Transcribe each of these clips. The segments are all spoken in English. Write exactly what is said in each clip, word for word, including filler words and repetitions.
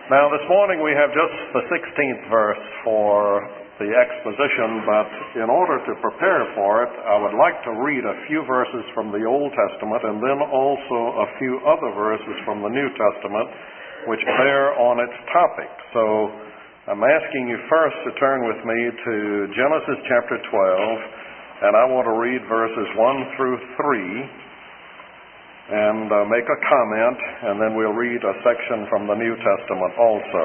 Now, this morning we have just the sixteenth verse for the exposition, but in order to prepare for it, I would like to read a few verses from the Old Testament and then also a few other verses from the New Testament which bear on its topic. So I'm asking you first to turn with me to Genesis chapter twelve, and I want to read verses one through three. and uh, make a comment, and then we'll read a section from the New Testament also.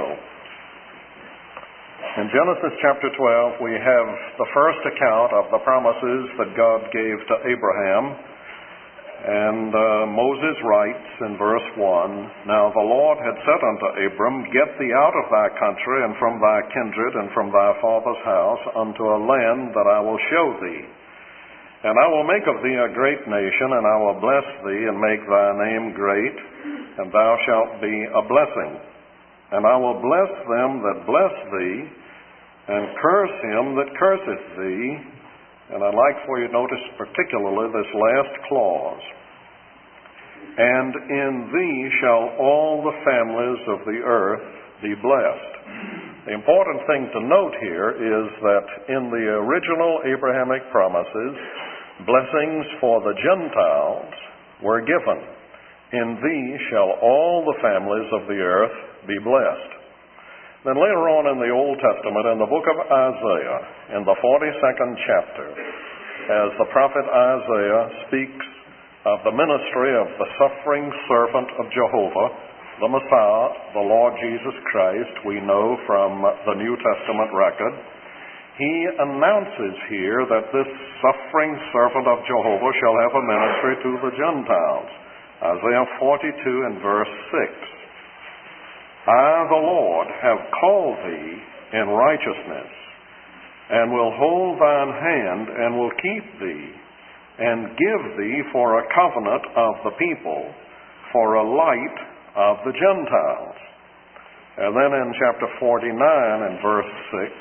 In Genesis chapter twelve, we have the first account of the promises that God gave to Abraham, and uh, Moses writes in verse one, "Now the Lord had said unto Abram, Get thee out of thy country, and from thy kindred, and from thy father's house, unto a land that I will show thee. And I will make of thee a great nation, and I will bless thee, and make thy name great, and thou shalt be a blessing. And I will bless them that bless thee, and curse him that curseth thee." And I'd like for you to notice particularly this last clause. "And in thee shall all the families of the earth be blessed." The important thing to note here is that in the original Abrahamic promises, blessings for the Gentiles were given. "In thee shall all the families of the earth be blessed." Then later on in the Old Testament, in the book of Isaiah, in the forty-second chapter, as the prophet Isaiah speaks of the ministry of the suffering servant of Jehovah, the Messiah, the Lord Jesus Christ, we know from the New Testament record, he announces here that this suffering servant of Jehovah shall have a ministry to the Gentiles. Isaiah forty-two and verse six. "I, the Lord, have called thee in righteousness, and will hold thine hand, and will keep thee, and give thee for a covenant of the people, for a light of the Gentiles." And then in chapter forty-nine and verse six,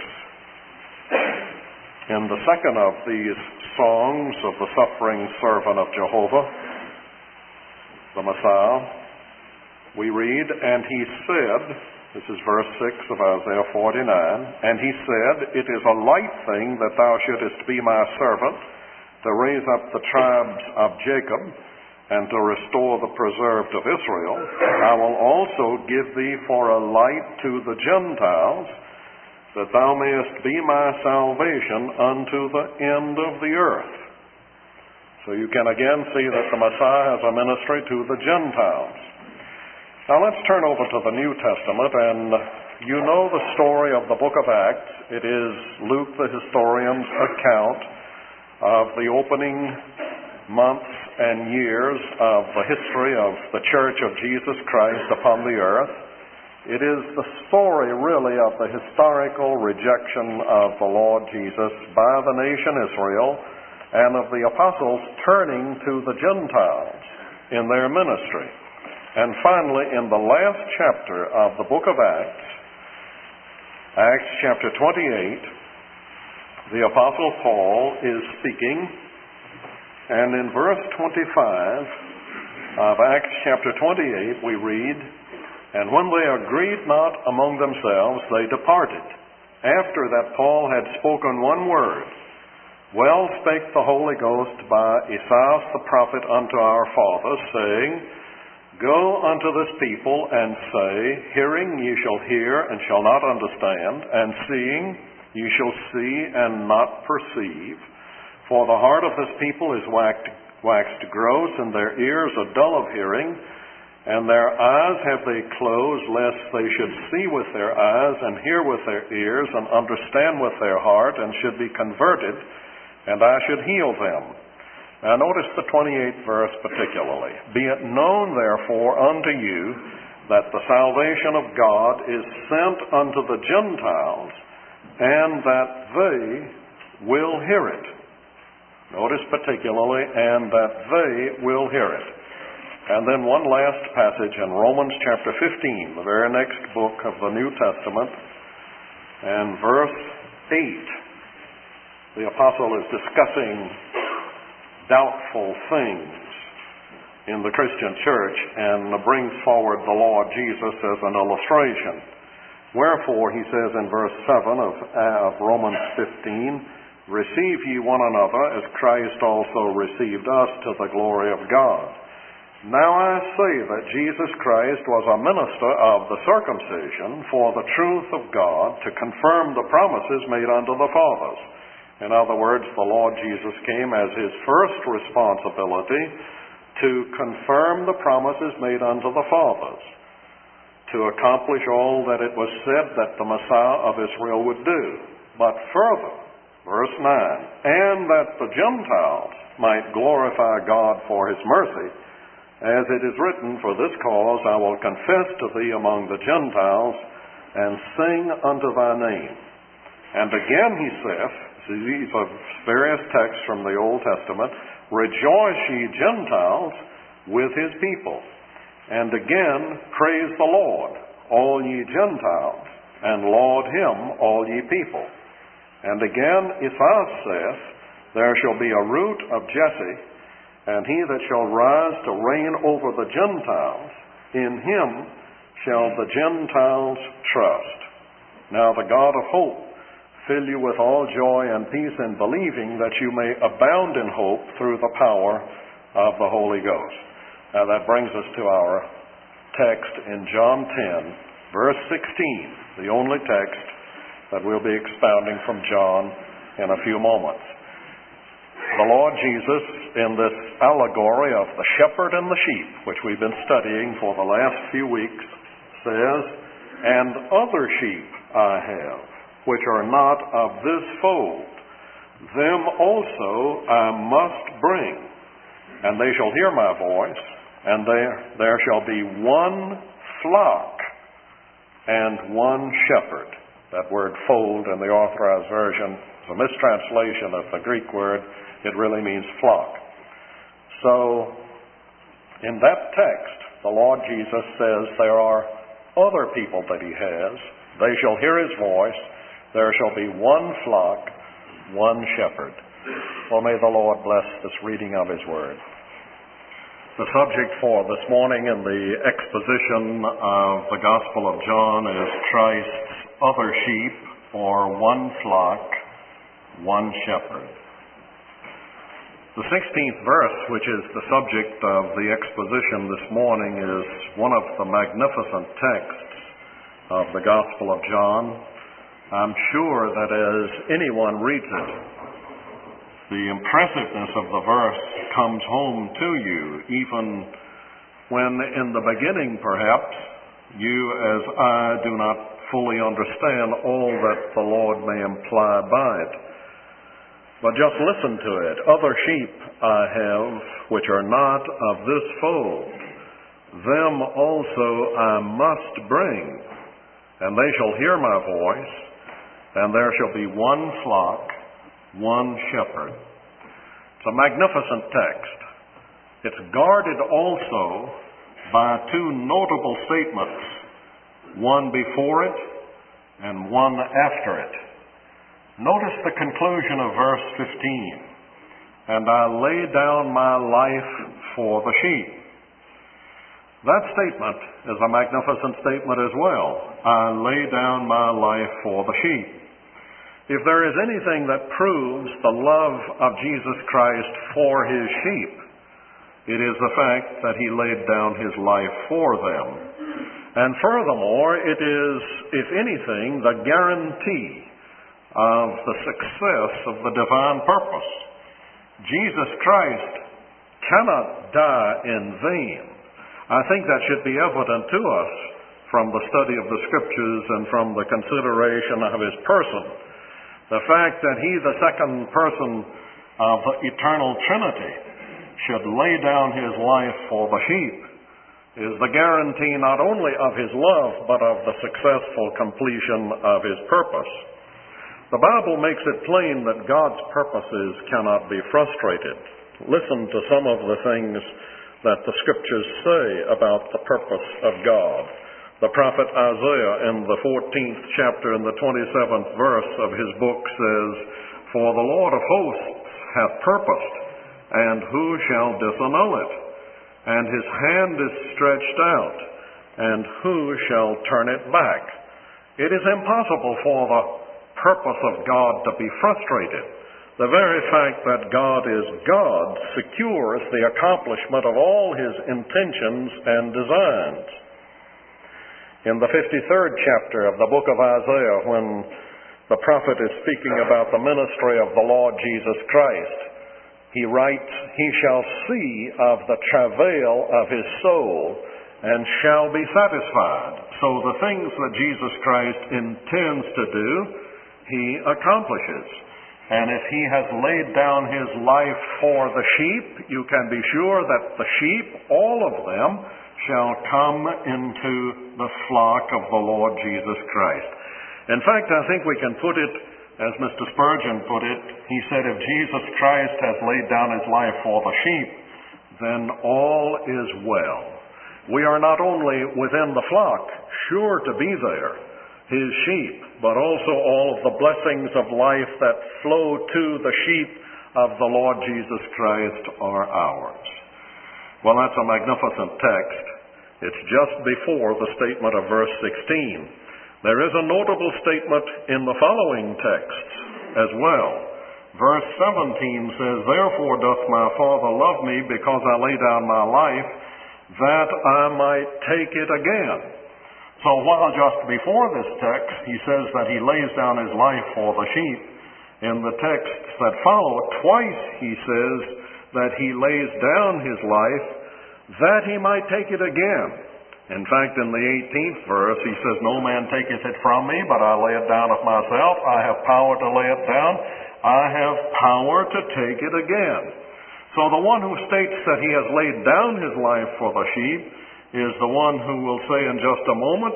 in the second of these songs of the suffering servant of Jehovah, the Messiah, we read, "And he said," this is verse six of Isaiah forty-nine, "And he said, It is a light thing that thou shouldest be my servant, to raise up the tribes of Jacob, and to restore the preserved of Israel. I will also give thee for a light to the Gentiles, that thou mayest be my salvation unto the end of the earth." So you can again see that the Messiah has a ministry to the Gentiles. Now let's turn over to the New Testament, and you know the story of the book of Acts. It is Luke the historian's account of the opening months and years of the history of the Church of Jesus Christ upon the earth. It is the story, really, of the historical rejection of the Lord Jesus by the nation Israel, and of the apostles turning to the Gentiles in their ministry. And finally, in the last chapter of the book of Acts, Acts chapter twenty-eight, the Apostle Paul is speaking, and in verse twenty-five of Acts chapter twenty-eight we read, "And when they agreed not among themselves, they departed, after that Paul had spoken one word. Well spake the Holy Ghost by Esaias the prophet unto our fathers, saying, Go unto this people, and say, Hearing ye shall hear, and shall not understand, and seeing ye shall see, and not perceive. For the heart of this people is waxed, waxed gross, and their ears are dull of hearing, and their eyes have they closed, lest they should see with their eyes, and hear with their ears, and understand with their heart, and should be converted, and I should heal them." Now notice the twenty-eighth verse particularly. "Be it known therefore unto you, that the salvation of God is sent unto the Gentiles, and that they will hear it." Notice particularly, "and that they will hear it." And then one last passage in Romans chapter fifteen, the very next book of the New Testament, and verse eight. The apostle is discussing doubtful things in the Christian church and brings forward the Lord Jesus as an illustration. Wherefore, he says in verse seven of, of Romans fifteen, receive ye one another as Christ also received us to the glory of God. Now I say that Jesus Christ was a minister of the circumcision for the truth of God, to confirm the promises made unto the fathers. In other words, the Lord Jesus came as his first responsibility to confirm the promises made unto the fathers, to accomplish all that it was said that the Messiah of Israel would do. But further, verse nine, and that the Gentiles might glorify God for his mercy, as it is written, for this cause I will confess to thee among the Gentiles, and sing unto thy name. And again he saith, these are various texts from the Old Testament, rejoice ye Gentiles with his people. And again, praise the Lord, all ye Gentiles, and laud him, all ye people. And again, Esaias saith, there shall be a root of Jesse, and he that shall rise to reign over the Gentiles, in him shall the Gentiles trust. Now the God of hope fill you with all joy and peace in believing, that you may abound in hope through the power of the Holy Ghost. Now that brings us to our text in John ten, verse sixteen, the only text that we'll be expounding from John in a few moments. The Lord Jesus, in this allegory of the shepherd and the sheep, which we've been studying for the last few weeks, says, and other sheep I have, which are not of this fold, them also I must bring, and they shall hear my voice, and there, there shall be one flock and one shepherd. That word fold in the Authorized Version is a mistranslation of the Greek word. It really means flock. So, in that text, the Lord Jesus says there are other people that he has. They shall hear his voice. There shall be one flock, one shepherd. Well, may the Lord bless this reading of his word. The subject for this morning in the exposition of the Gospel of John is Christ's other sheep, or one flock, one shepherd. The sixteenth verse, which is the subject of the exposition this morning, is one of the magnificent texts of the Gospel of John. I'm sure that as anyone reads it, the impressiveness of the verse comes home to you, even when in the beginning, perhaps, you as I do not fully understand all that the Lord may imply by it. But just listen to it. Other sheep I have, which are not of this fold. Them also I must bring, and they shall hear my voice, and there shall be one flock, one shepherd. It's a magnificent text. It's guarded also by two notable statements, one before it and one after it. Notice the conclusion of verse fifteen. And I lay down my life for the sheep. That statement is a magnificent statement as well. I lay down my life for the sheep. If there is anything that proves the love of Jesus Christ for his sheep, it is the fact that he laid down his life for them. And furthermore, it is, if anything, the guarantee of the success of the divine purpose. Jesus Christ cannot die in vain. I think that should be evident to us from the study of the Scriptures and from the consideration of his person. The fact that he, the second person of the eternal Trinity, should lay down his life for the sheep is the guarantee not only of his love, but of the successful completion of his purpose. The Bible makes it plain that God's purposes cannot be frustrated. Listen to some of the things that the Scriptures say about the purpose of God. The prophet Isaiah in the fourteenth chapter and the twenty-seventh verse of his book says, For the Lord of hosts hath purposed, and who shall disannul it? and his hand is stretched out, and who shall turn it back? It is impossible for the purpose of God to be frustrated. The very fact that God is God secures the accomplishment of all his intentions and designs. In the fifty-third chapter of the book of Isaiah, when the prophet is speaking about the ministry of the Lord Jesus Christ, he writes, "He shall see of the travail of his soul, and shall be satisfied." So the things that Jesus Christ intends to do, he accomplishes. And if he has laid down his life for the sheep, you can be sure that the sheep, all of them, shall come into the flock of the Lord Jesus Christ. In fact, I think we can put it as Mister Spurgeon put it. He said, if Jesus Christ has laid down his life for the sheep, then all is well. We are not only within the flock, sure to be there, his sheep, but also all of the blessings of life that flow to the sheep of the Lord Jesus Christ are ours. Well, that's a magnificent text. It's just before the statement of verse sixteen. There is a notable statement in the following texts as well. Verse seventeen says, "Therefore doth my Father love me, because I lay down my life, that I might take it again." So while just before this text, he says that he lays down his life for the sheep, in the texts that follow, twice he says that he lays down his life that he might take it again. In fact, in the eighteenth verse, he says, "No man taketh it from me, but I lay it down of myself. I have power to lay it down. I have power to take it again." So the one who states that he has laid down his life for the sheep is the one who will say in just a moment,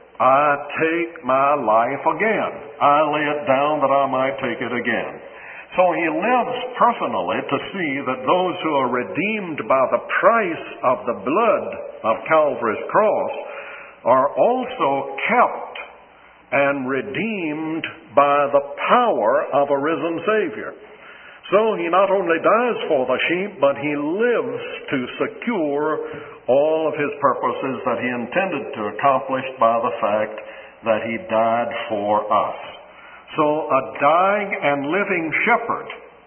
"I take my life again. I lay it down that I might take it again." So he lives personally to see that those who are redeemed by the price of the blood of Calvary's cross are also kept and redeemed by the power of a risen Savior. So he not only dies for the sheep, but he lives to secure all of his purposes that he intended to accomplish by the fact that he died for us. So a dying and living shepherd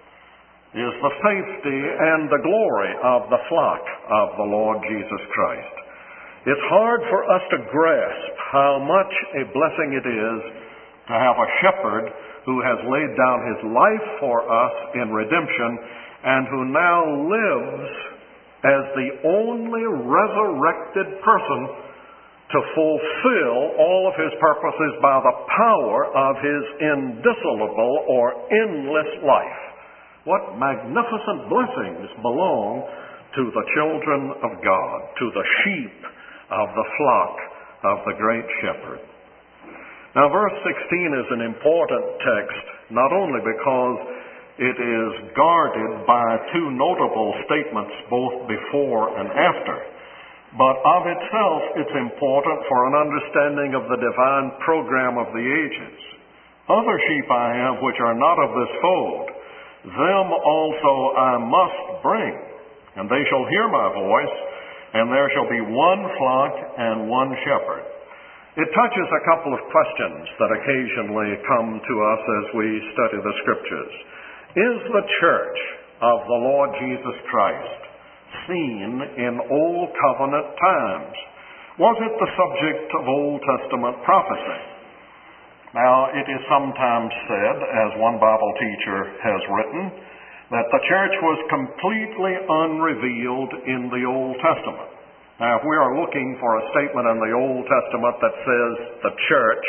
is the safety and the glory of the flock of the Lord Jesus Christ. It's hard for us to grasp how much a blessing it is to have a shepherd who has laid down his life for us in redemption and who now lives as the only resurrected person to fulfill all of his purposes by the power of his indissoluble or endless life. What magnificent blessings belong to the children of God, to the sheep of the flock of the great shepherd. Now, verse sixteen is an important text, not only because it is guarded by two notable statements both before and after, but of itself it's important for an understanding of the divine program of the ages. "Other sheep I have which are not of this fold, them also I must bring, and they shall hear my voice, and there shall be one flock and one shepherd." It touches a couple of questions that occasionally come to us as we study the Scriptures. Is the church of the Lord Jesus Christ seen in Old Covenant times? Was it the subject of Old Testament prophecy? Now, it is sometimes said, as one Bible teacher has written, that the church was completely unrevealed in the Old Testament. Now, if we are looking for a statement in the Old Testament that says the church,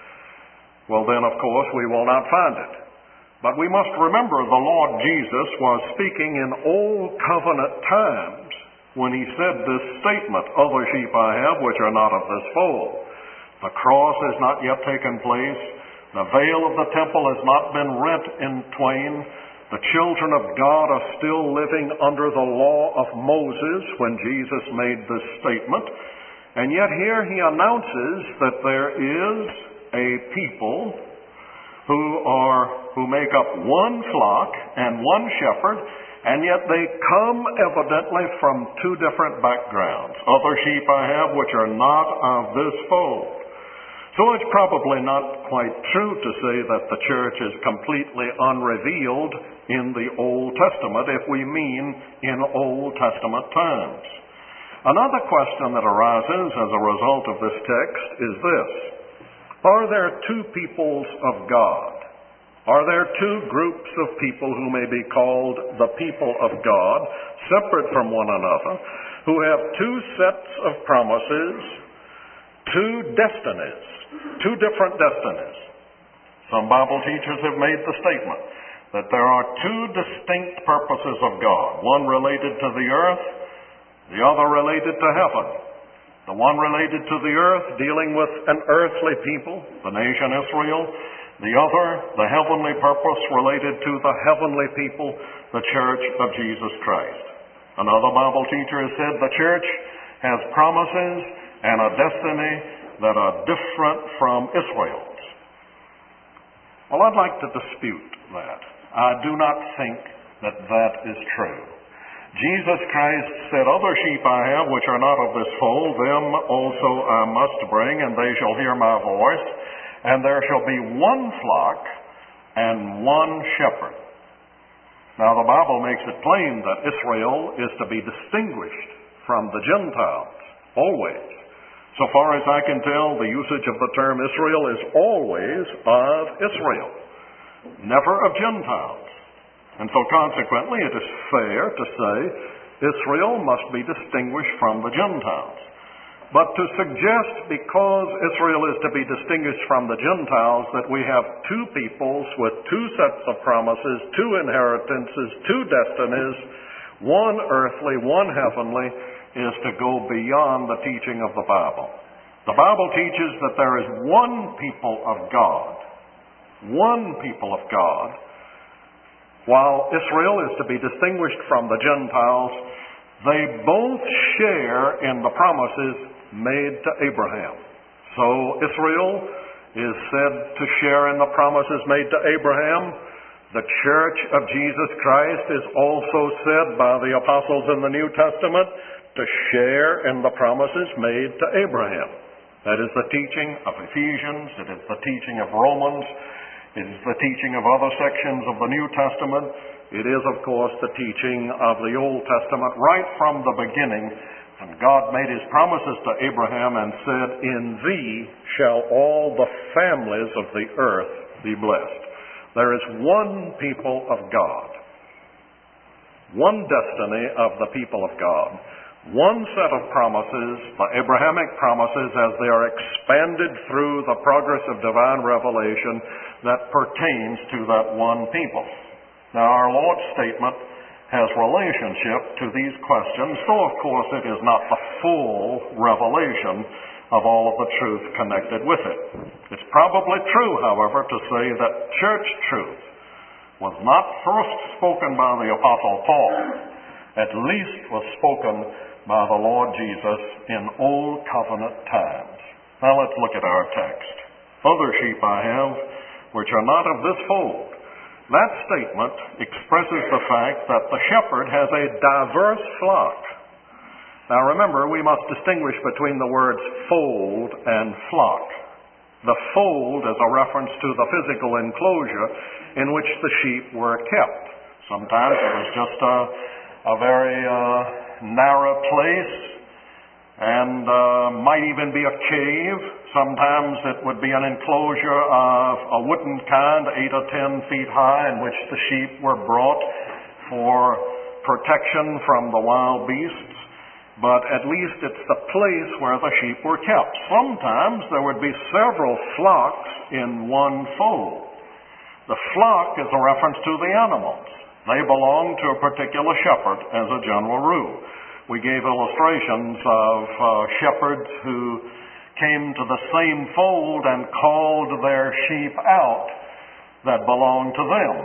well then, of course, we will not find it. But we must remember the Lord Jesus was speaking in Old Covenant times when he said this statement, "Other sheep I have which are not of this fold." The cross has not yet taken place. The veil of the temple has not been rent in twain. The children of God are still living under the law of Moses when Jesus made this statement. And yet here he announces that there is a people who are who make up one flock and one shepherd, and yet they come evidently from two different backgrounds. Other sheep I have which are not of this fold. So it's probably not quite true to say that the church is completely unrevealed in the Old Testament if we mean in Old Testament times. Another question that arises as a result of this text is this: are there two peoples of God? Are there two groups of people who may be called the people of God, separate from one another, who have two sets of promises, two destinies, two different destinies? Some Bible teachers have made the statement that there are two distinct purposes of God, one related to the earth, the other related to heaven. The one related to the earth, dealing with an earthly people, the nation Israel. The other, the heavenly purpose related to the heavenly people, the church of Jesus Christ. Another Bible teacher has said the church has promises and a destiny that are different from Israel's. Well, I'd like to dispute that. I do not think that that is true. Jesus Christ said, other sheep I have which are not of this fold, them also I must bring, and they shall hear my voice, and there shall be one flock and one shepherd. Now the Bible makes it plain that Israel is to be distinguished from the Gentiles, always. So far as I can tell, the usage of the term Israel is always of Israel, never of Gentiles. And so consequently, it is fair to say Israel must be distinguished from the Gentiles. But to suggest because Israel is to be distinguished from the Gentiles that we have two peoples with two sets of promises, two inheritances, two destinies, one earthly, one heavenly, is to go beyond the teaching of the Bible. The Bible teaches that there is one people of God, one people of God. While Israel is to be distinguished from the Gentiles, they both share in the promises made to Abraham. So Israel is said to share in the promises made to Abraham. The church of Jesus Christ is also said by the apostles in the New Testament to share in the promises made to Abraham. That is the teaching of Ephesians. It is the teaching of Romans. It is the teaching of other sections of the New Testament. It is, of course, the teaching of the Old Testament right from the beginning. And God made His promises to Abraham and said, in thee shall all the families of the earth be blessed. There is one people of God, one destiny of the people of God, one set of promises, the Abrahamic promises as they are expanded through the progress of divine revelation that pertains to that one people. Now, our Lord's statement has relationship to these questions, so of course it is not the full revelation of all of the truth connected with it. It's probably true, however, to say that church truth was not first spoken by the Apostle Paul, at least was spoken by the Lord Jesus in Old Covenant times. Now let's look at our text. Other sheep I have, which are not of this fold. That statement expresses the fact that the shepherd has a diverse flock. Now remember, we must distinguish between the words fold and flock. The fold is a reference to the physical enclosure in which the sheep were kept. Sometimes it was just a, a very uh, narrow place, and uh, might even be a cave. Sometimes it would be an enclosure of a wooden kind, eight or ten feet high, in which the sheep were brought for protection from the wild beasts. But at least it's the place where the sheep were kept. Sometimes there would be several flocks in one fold. The flock is a reference to the animals. They belong to a particular shepherd as a general rule. We gave illustrations of uh, shepherds who came to the same fold and called their sheep out that belonged to them.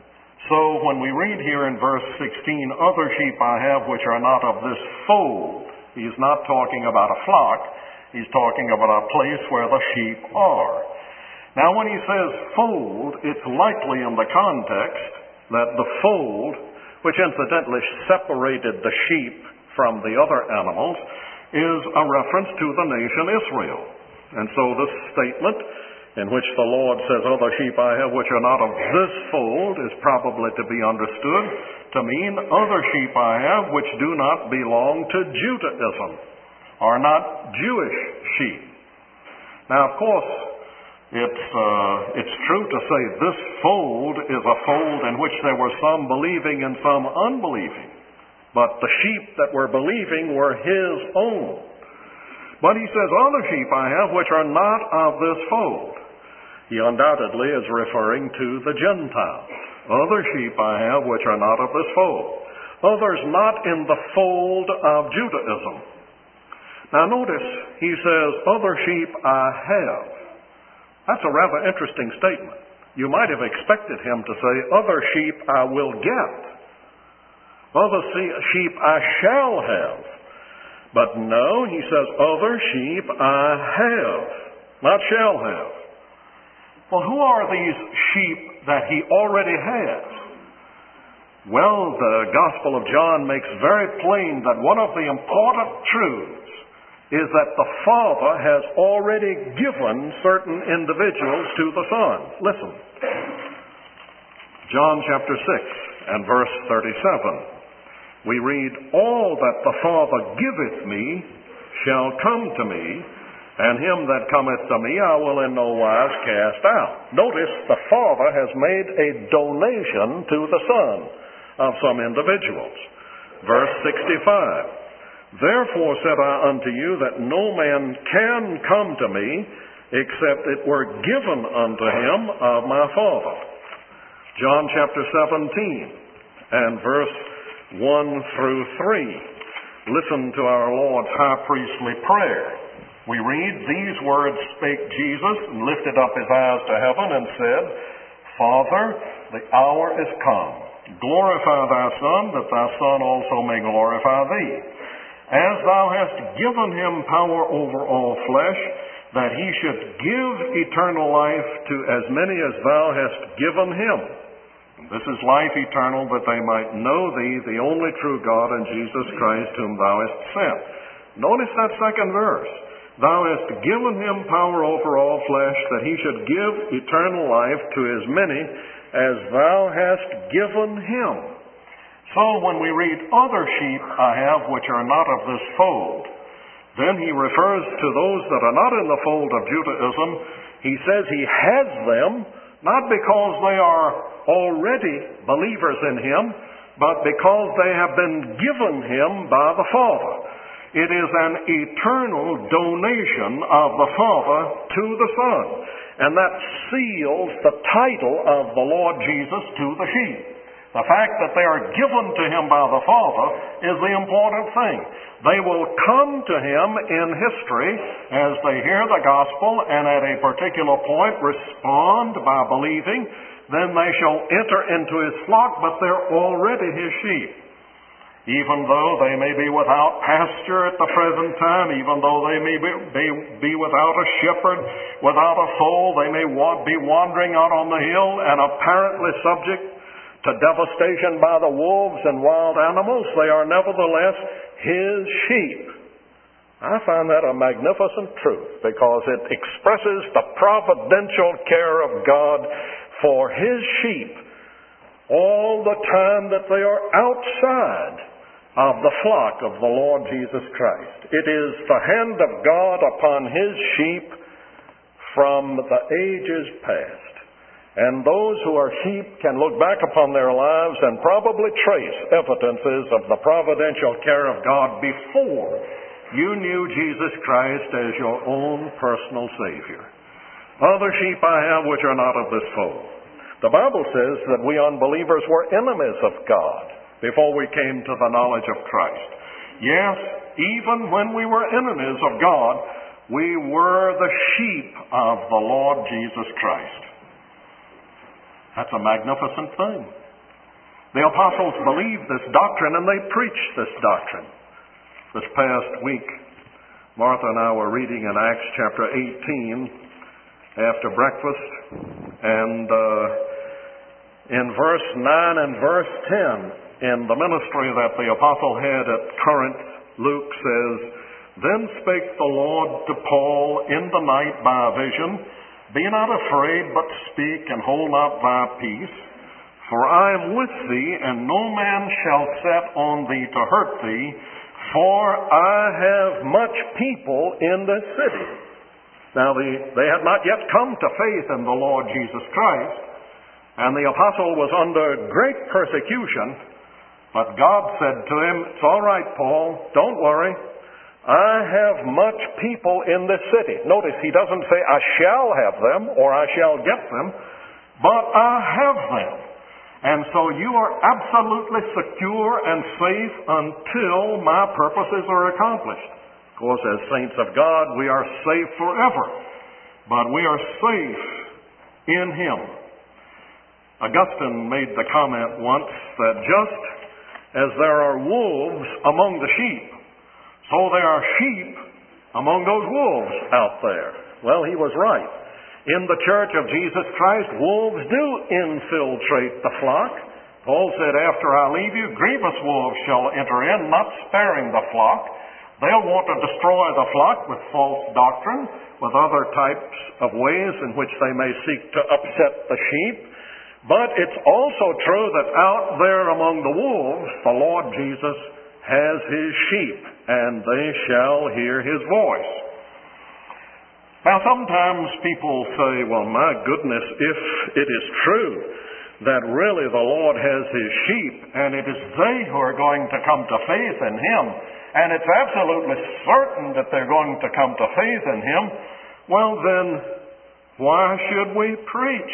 So when we read here in verse sixteen, other sheep I have which are not of this fold, he's not talking about a flock, he's talking about a place where the sheep are. Now when he says fold, it's likely in the context that the fold, which incidentally separated the sheep from the other animals, is a reference to the nation Israel. And so this statement, in which the Lord says, other sheep I have which are not of this fold, is probably to be understood to mean other sheep I have which do not belong to Judaism, are not Jewish sheep. Now, of course, it's, uh, it's true to say this fold is a fold in which there were some believing and some unbelieving, but the sheep that were believing were His own. But He says, other sheep I have which are not of this fold. He undoubtedly is referring to the Gentiles. Other sheep I have which are not of this fold. Others not in the fold of Judaism. Now notice, he says, other sheep I have. That's a rather interesting statement. You might have expected him to say, other sheep I will get. Other sheep I shall have. But no, he says, other sheep I have, not shall have. Well, who are these sheep that he already has? Well, the Gospel of John makes very plain that one of the important truths is that the Father has already given certain individuals to the Son. Listen. John chapter six and verse thirty-seven. We read, all that the Father giveth me shall come to me, and him that cometh to me I will in no wise cast out. Notice the Father has made a donation to the Son of some individuals. Verse sixty-five. Therefore said I unto you that no man can come to me except it were given unto him of my Father. John chapter seventeen and verse one through three. Listen to our Lord's high priestly prayer. We read, these words spake Jesus, and lifted up his eyes to heaven, and said, Father, the hour is come. Glorify thy Son, that thy Son also may glorify thee. As thou hast given him power over all flesh, that he should give eternal life to as many as thou hast given him. This is life eternal, that they might know thee, the only true God, and Jesus Christ, whom thou hast sent. Notice that second verse. Thou hast given him power over all flesh, that he should give eternal life to as many as thou hast given him. So when we read, other sheep I have which are not of this fold, then he refers to those that are not in the fold of Judaism. He says he has them, not because they are already believers in him, but because they have been given him by the Father. It is an eternal donation of the Father to the Son. And that seals the title of the Lord Jesus to the sheep. The fact that they are given to him by the Father is the important thing. They will come to him in history as they hear the gospel and at a particular point respond by believing. Then they shall enter into his flock, but they're already his sheep. Even though they may be without pasture at the present time, even though they may be, be, be without a shepherd, without a foal, they may wa- be wandering out on the hill and apparently subject to devastation by the wolves and wild animals, they are nevertheless his sheep. I find that a magnificent truth because it expresses the providential care of God for his sheep all the time that they are outside of the flock of the Lord Jesus Christ. It is the hand of God upon his sheep from the ages past. And those who are sheep can look back upon their lives and probably trace evidences of the providential care of God before you knew Jesus Christ as your own personal Savior. Other sheep I have which are not of this fold. The Bible says that we unbelievers were enemies of God before we came to the knowledge of Christ. Yes, even when we were enemies of God, we were the sheep of the Lord Jesus Christ. That's a magnificent thing. The apostles believed this doctrine and they preached this doctrine. This past week, Martha and I were reading in Acts chapter eighteen after breakfast, and uh, in verse nine and verse ten, in the ministry that the apostle had at Corinth, Luke says, "Then spake the Lord to Paul in the night by a vision, Be not afraid, but speak, and hold not thy peace. For I am with thee, and no man shall set on thee to hurt thee, for I have much people in this city." Now, the, they had not yet come to faith in the Lord Jesus Christ, and the apostle was under great persecution. But God said to him, "It's all right, Paul, don't worry. I have much people in this city." Notice he doesn't say, "I shall have them," or "I shall get them," but "I have them." And so you are absolutely secure and safe until my purposes are accomplished. Of course, as saints of God, we are safe forever, but we are safe in Him. Augustine made the comment once that just as there are wolves among the sheep, so there are sheep among those wolves out there. Well, he was right. In the church of Jesus Christ, wolves do infiltrate the flock. Paul said, "After I leave you, grievous wolves shall enter in, not sparing the flock." They'll want to destroy the flock with false doctrine, with other types of ways in which they may seek to upset the sheep. But it's also true that out there among the wolves, the Lord Jesus has His sheep, and they shall hear His voice. Now, sometimes people say, "Well, my goodness, if it is true that really the Lord has His sheep, and it is they who are going to come to faith in Him, and it's absolutely certain that they're going to come to faith in Him, well then, why should we preach?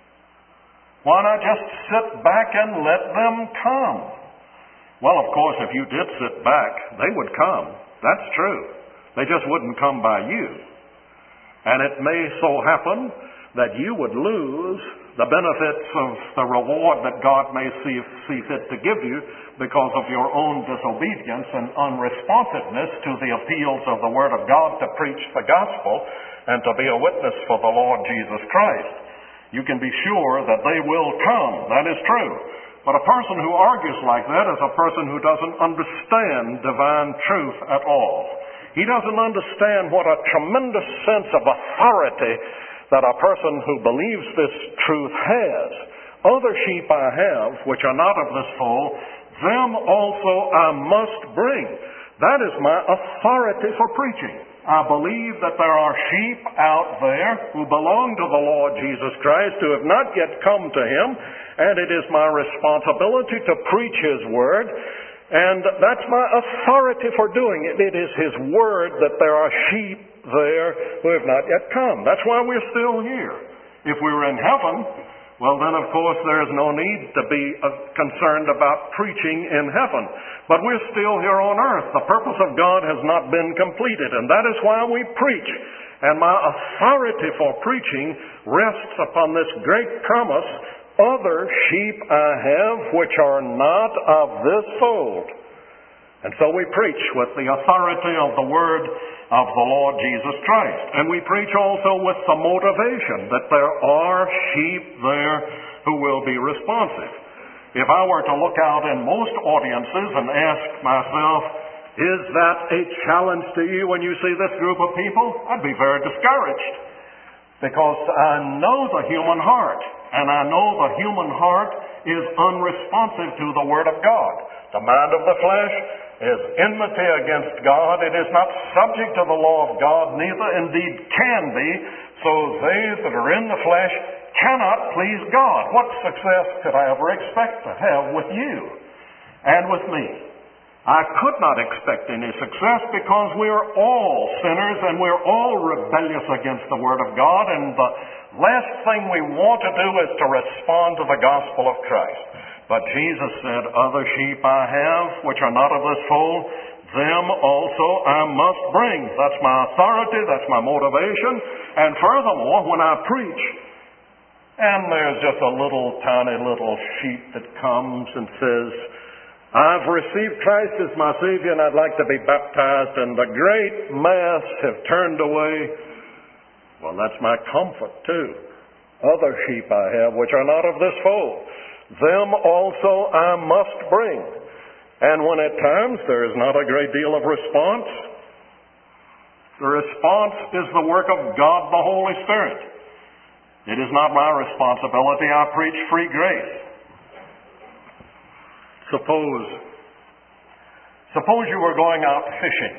Why not just sit back and let them come?" Well, of course, if you did sit back, they would come. That's true. They just wouldn't come by you. And it may so happen that you would lose the benefits of the reward that God may see, see fit to give you because of your own disobedience and unresponsiveness to the appeals of the Word of God to preach the gospel and to be a witness for the Lord Jesus Christ. You can be sure that they will come. That is true. But a person who argues like that is a person who doesn't understand divine truth at all. He doesn't understand what a tremendous sense of authority that a person who believes this truth has. "Other sheep I have, which are not of this fold, them also I must bring." That is my authority for preaching. I believe that there are sheep out there who belong to the Lord Jesus Christ who have not yet come to Him, and it is my responsibility to preach His Word, and that's my authority for doing it. It is His Word that there are sheep there who have not yet come. That's why we're still here. If we were in heaven, well then of course there is no need to be uh, concerned about preaching in heaven. But we're still here on earth. The purpose of God has not been completed, and that is why we preach. And my authority for preaching rests upon this great promise, "Other sheep I have which are not of this fold." And so we preach with the authority of the Word of the Lord Jesus Christ. And we preach also with the motivation that there are sheep there who will be responsive. If I were to look out in most audiences and ask myself, "Is that a challenge to you when you see this group of people?" I'd be very discouraged, because I know the human heart, and I know the human heart is unresponsive to the Word of God. The mind of the flesh is enmity against God. It is not subject to the law of God, neither indeed can be. So they that are in the flesh cannot please God. What success could I ever expect to have with you and with me? I could not expect any success, because we are all sinners and we're all rebellious against the Word of God, and the last thing we want to do is to respond to the gospel of Christ. But Jesus said, "Other sheep I have, which are not of this fold, them also I must bring." That's my authority, that's my motivation. And furthermore, when I preach, and there's just a little tiny little sheep that comes and says, "I've received Christ as my Savior and I'd like to be baptized," and the great mass have turned away, well, that's my comfort too. "Other sheep I have, which are not of this fold." them also I must bring. And when at times there is not a great deal of response, the response is the work of God the Holy Spirit. It is not my responsibility. I preach free grace. Suppose, suppose you were going out fishing.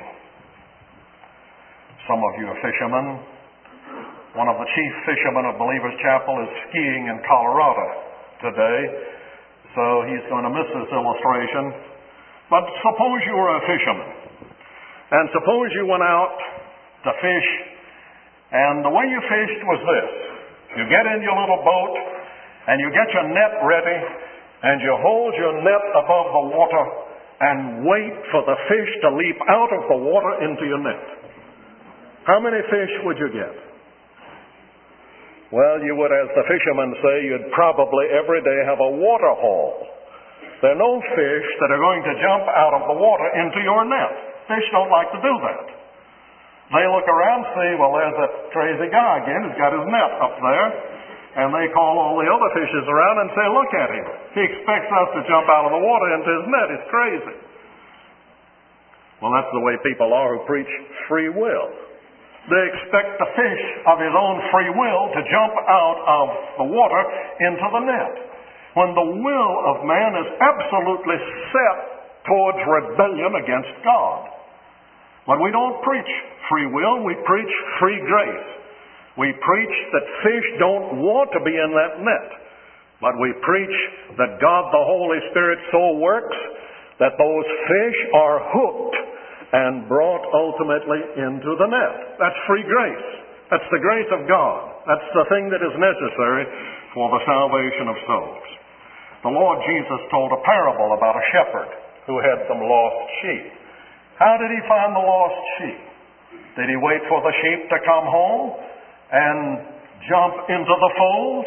Some of you are fishermen. One of the chief fishermen of Believers Chapel is skiing in Colorado today, so he's going to miss this illustration. But suppose you were a fisherman, and suppose you went out to fish, and the way you fished was this. You get in your little boat, and you get your net ready, and you hold your net above the water and wait for the fish to leap out of the water into your net. How many fish would you get? Well, you would, as the fishermen say, you'd probably every day have a water haul. There are no fish that are going to jump out of the water into your net. Fish don't like to do that. They look around, see, well, there's that crazy guy again. He's got his net up there. And they call all the other fishes around and say, look at him. He expects us to jump out of the water into his net. It's crazy. Well, that's the way people are who preach free will. They expect the fish of his own free will to jump out of the water into the net, when the will of man is absolutely set towards rebellion against God. But we don't preach free will, we preach free grace. We preach that fish don't want to be in that net, but we preach that God the Holy Spirit so works that those fish are hooked and brought ultimately into the net. That's free grace. That's the grace of God. That's the thing that is necessary for the salvation of souls. The Lord Jesus told a parable about a shepherd who had some lost sheep. How did he find the lost sheep? Did he wait for the sheep to come home and jump into the fold?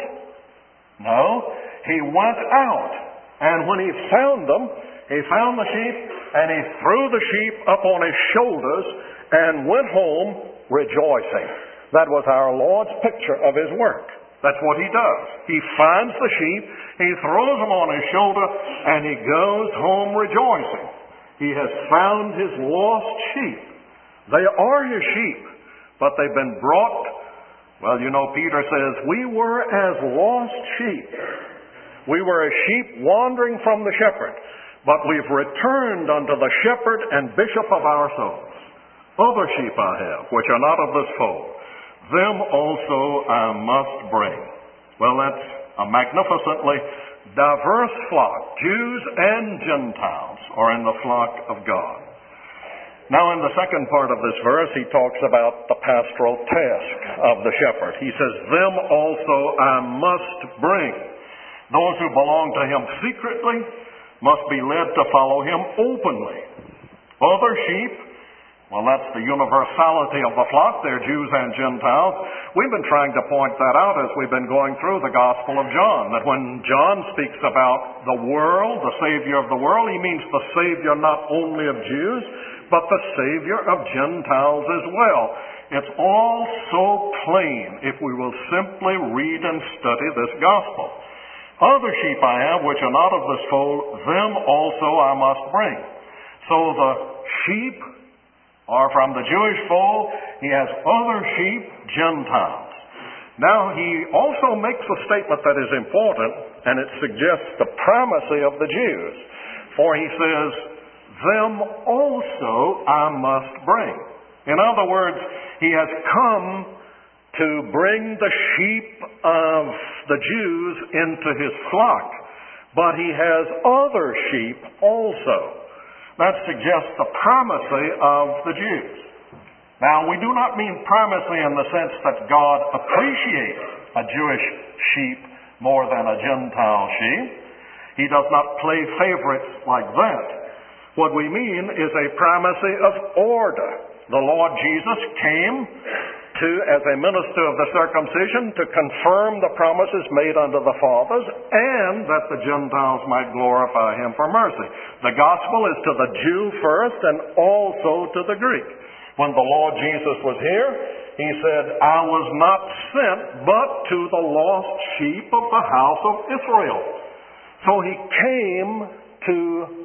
No. He went out, and when he found them, he found the sheep, and he threw the sheep up on his shoulders and went home rejoicing. That was our Lord's picture of his work. That's what he does. He finds the sheep, he throws them on his shoulder, and he goes home rejoicing. He has found his lost sheep. They are his sheep, but they've been brought. Well, you know, Peter says, we were as lost sheep. We were as sheep wandering from the shepherd, but we've returned unto the shepherd and bishop of our souls. Other sheep I have, which are not of this fold. Them also I must bring. Well, that's a magnificently diverse flock. Jews and Gentiles are in the flock of God. Now, in the second part of this verse, he talks about the pastoral task of the shepherd. He says, them also I must bring. Those who belong to him secretly must be led to follow him openly. Other sheep, well, that's the universality of the flock. They're Jews and Gentiles. We've been trying to point that out as we've been going through the Gospel of John, that when John speaks about the world, the Savior of the world, he means the Savior not only of Jews, but the Savior of Gentiles as well. It's all so plain if we will simply read and study this Gospel. Other sheep I have, which are not of this fold, them also I must bring. So the sheep are from the Jewish fold. He has other sheep, Gentiles. Now, he also makes a statement that is important, and it suggests the primacy of the Jews. For he says, them also I must bring. In other words, he has come to bring the sheep of the Jews into his flock, but he has other sheep also. That suggests the primacy of the Jews. Now, we do not mean primacy in the sense that God appreciates a Jewish sheep more than a Gentile sheep. He does not play favorites like that. What we mean is a primacy of order. The Lord Jesus came to, as a minister of the circumcision, to confirm the promises made unto the fathers, and that the Gentiles might glorify him for mercy. The gospel is to the Jew first, and also to the Greek. When the Lord Jesus was here, he said, I was not sent but to the lost sheep of the house of Israel. So he came to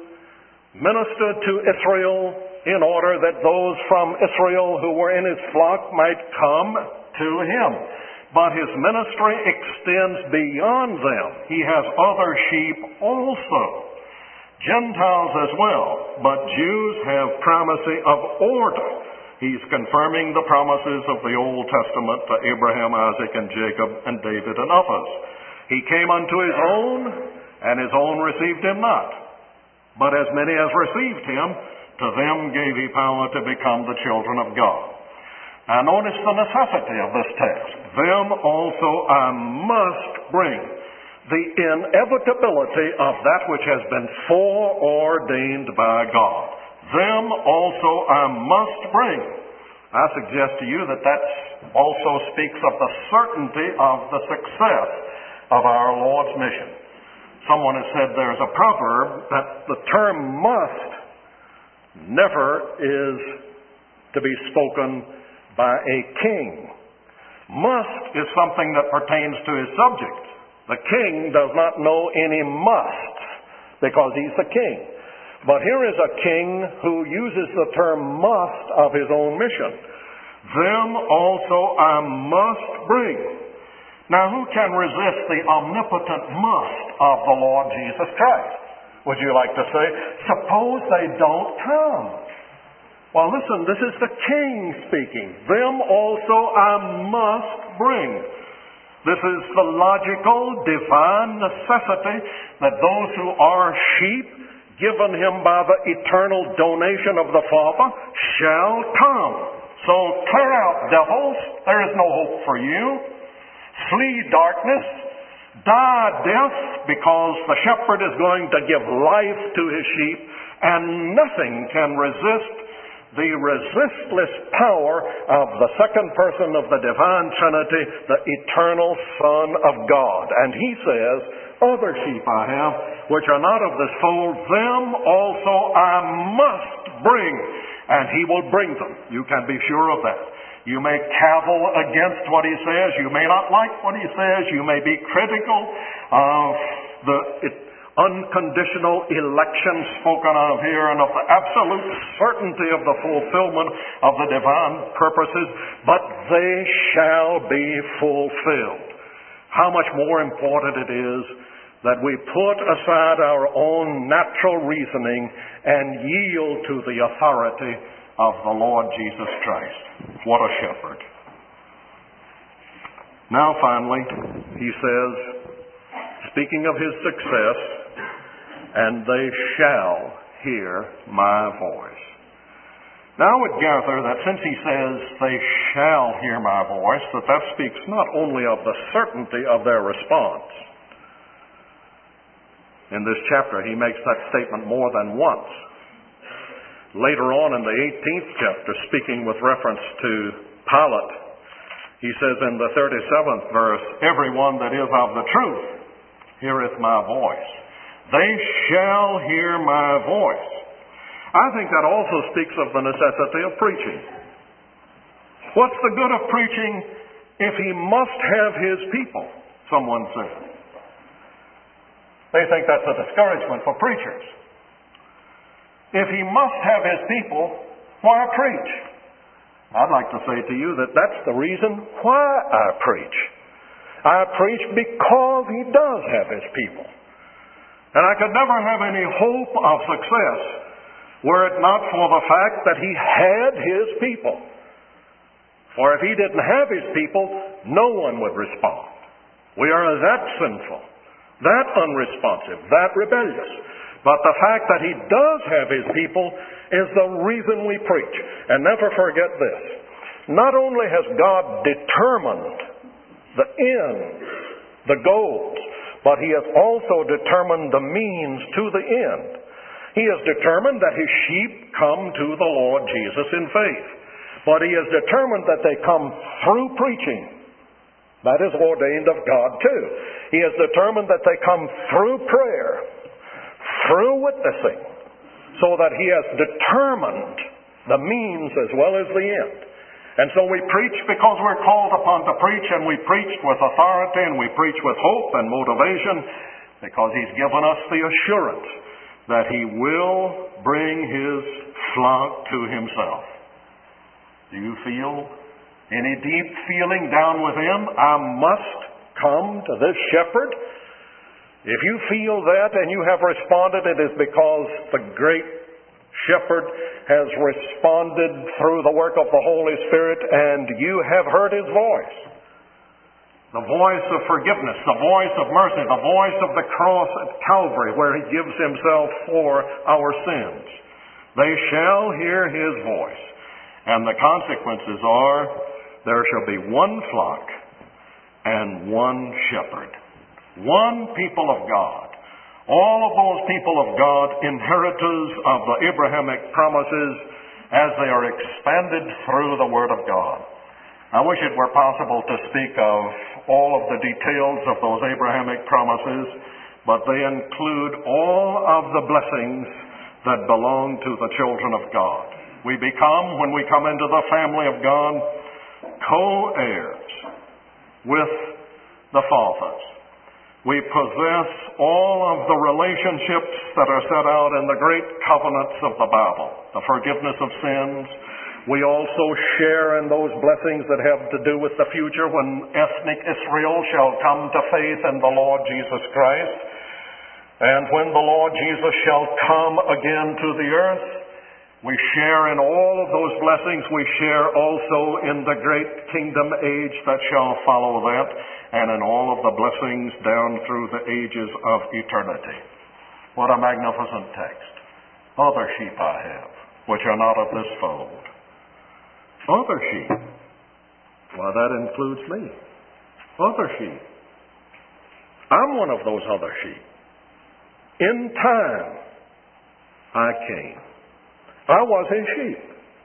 minister to Israel in order that those from Israel who were in his flock might come to him. But his ministry extends beyond them. He has other sheep also, Gentiles as well, but Jews have primacy of order. He's confirming the promises of the Old Testament to Abraham, Isaac, and Jacob, and David, and others. He came unto his own, and his own received him not. But as many as received him, to them gave he power to become the children of God. Now notice the necessity of this task. Them also I must bring. The inevitability of that which has been foreordained by God. Them also I must bring. I suggest to you that that also speaks of the certainty of the success of our Lord's mission. Someone has said there's a proverb that the term must never is to be spoken by a king. Must is something that pertains to his subjects. The king does not know any musts because he's the king. But here is a king who uses the term must of his own mission. Them also I must bring. Now who can resist the omnipotent must of the Lord Jesus Christ? Would you like to say, suppose they don't come? Well, listen, this is the king speaking. Them also I must bring. This is the logical, divine necessity that those who are sheep, given him by the eternal donation of the Father, shall come. So clear out, devils. There is no hope for you. Flee darkness. Die death, because the shepherd is going to give life to his sheep, and nothing can resist the resistless power of the second person of the divine Trinity, the eternal Son of God. And he says, other sheep I have, which are not of this fold, them also I must bring. And he will bring them. You can be sure of that. You may cavil against what he says. You may not like what he says. You may be critical of the unconditional election spoken of here and of the absolute certainty of the fulfillment of the divine purposes, but they shall be fulfilled. How much more important it is that we put aside our own natural reasoning and yield to the authority of the Lord Jesus Christ. What a shepherd. Now finally, he says, speaking of his success, and they shall hear my voice. Now I would gather that since he says they shall hear my voice, that that speaks not only of the certainty of their response. In this chapter, he makes that statement more than once. Later on in the eighteenth chapter, speaking with reference to Pilate, he says in the thirty-seventh verse, everyone that is of the truth heareth my voice. They shall hear my voice. I think that also speaks of the necessity of preaching. What's the good of preaching if he must have his people? Someone said. They think that's a discouragement for preachers. If he must have his people, why preach? I'd like to say to you that that's the reason why I preach. I preach because he does have his people. And I could never have any hope of success were it not for the fact that he had his people. For if he didn't have his people, no one would respond. We are that sinful, that unresponsive, that rebellious. But the fact that he does have his people is the reason we preach. And never forget this. Not only has God determined the ends, the goals, but he has also determined the means to the end. He has determined that his sheep come to the Lord Jesus in faith. But he has determined that they come through preaching. That is ordained of God too. He has determined that they come through prayer, through witnessing, so that he has determined the means as well as the end. And so we preach because we're called upon to preach, and we preach with authority, and we preach with hope and motivation. because He's given us the assurance that He will bring His flock to Himself. Do you feel any deep feeling down within? I must come to this shepherd. If you feel that and you have responded, it is because the great shepherd has responded through the work of the Holy Spirit and you have heard His voice. The voice of forgiveness, the voice of mercy, the voice of the cross at Calvary where He gives Himself for our sins. They shall hear His voice. And the consequences are, there shall be one flock and one shepherd. One people of God. All of those people of God, inheritors of the Abrahamic promises as they are expanded through the Word of God. I wish it were possible to speak of all of the details of those Abrahamic promises, but they include all of the blessings that belong to the children of God. We become, when we come into the family of God, co-heirs with the fathers. We possess all of the relationships that are set out in the great covenants of the Bible, the forgiveness of sins. We also share in those blessings that have to do with the future when ethnic Israel shall come to faith in the Lord Jesus Christ. And when the Lord Jesus shall come again to the earth, we share in all of those blessings. We share also in the great kingdom age that shall follow that, and in all of the blessings down through the ages of eternity. What a magnificent text. Other sheep I have, which are not of this fold. Other sheep. Well, that includes me. Other sheep. I'm one of those other sheep. In time, I came. I was His sheep.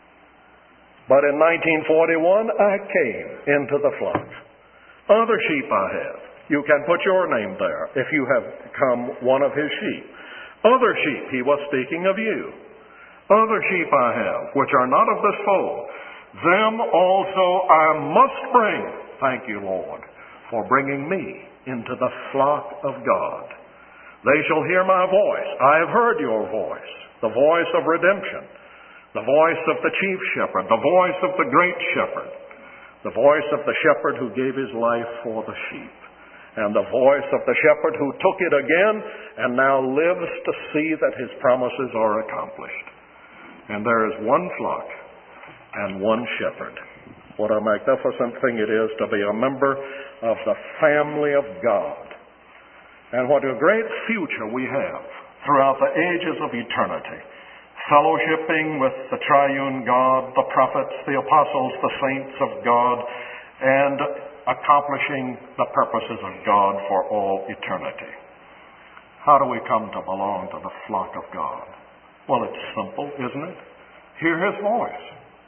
But in nineteen forty-one, I came into the flock. Other sheep I have. You can put your name there if you have become one of His sheep. Other sheep, He was speaking of you. Other sheep I have, which are not of this fold. Them also I must bring. Thank you, Lord, for bringing me into the flock of God. They shall hear my voice. I have heard your voice, the voice of redemption, the voice of the chief shepherd, the voice of the great shepherd, the voice of the shepherd who gave his life for the sheep, and the voice of the shepherd who took it again and now lives to see that his promises are accomplished. And there is one flock and one shepherd. What a magnificent thing it is to be a member of the family of God. And what a great future we have throughout the ages of eternity. Fellowshipping with the triune God, the prophets, the apostles, the saints of God, and accomplishing the purposes of God for all eternity. How do we come to belong to the flock of God? Well, it's simple, isn't it? Hear His voice.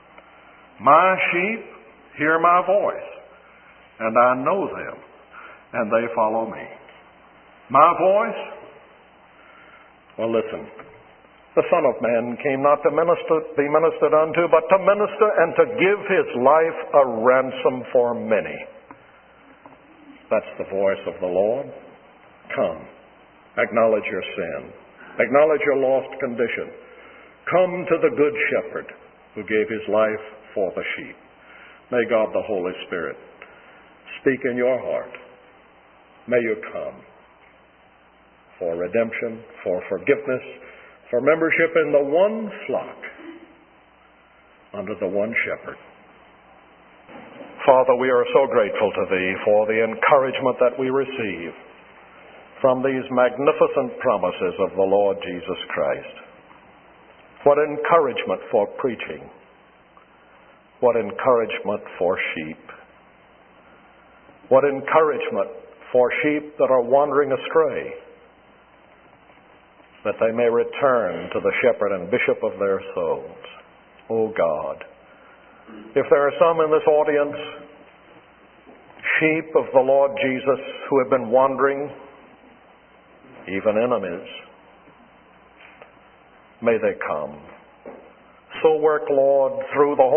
My sheep hear my voice, and I know them, and they follow me. My voice? Well, listen. The Son of Man came not to minister, be ministered unto, but to minister and to give His life a ransom for many. That's the voice of the Lord. Come. Acknowledge your sin. Acknowledge your lost condition. Come to the Good Shepherd who gave His life for the sheep. May God the Holy Spirit speak in your heart. May you come for redemption, for forgiveness, for membership in the one flock under the one shepherd. Father, we are so grateful to Thee for the encouragement that we receive from these magnificent promises of the Lord Jesus Christ. What encouragement for preaching. What encouragement for sheep. What encouragement for sheep that are wandering astray, that they may return to the shepherd and bishop of their souls. Oh God, if there are some in this audience, sheep of the Lord Jesus who have been wandering, even enemies, may they come. So work, Lord, through the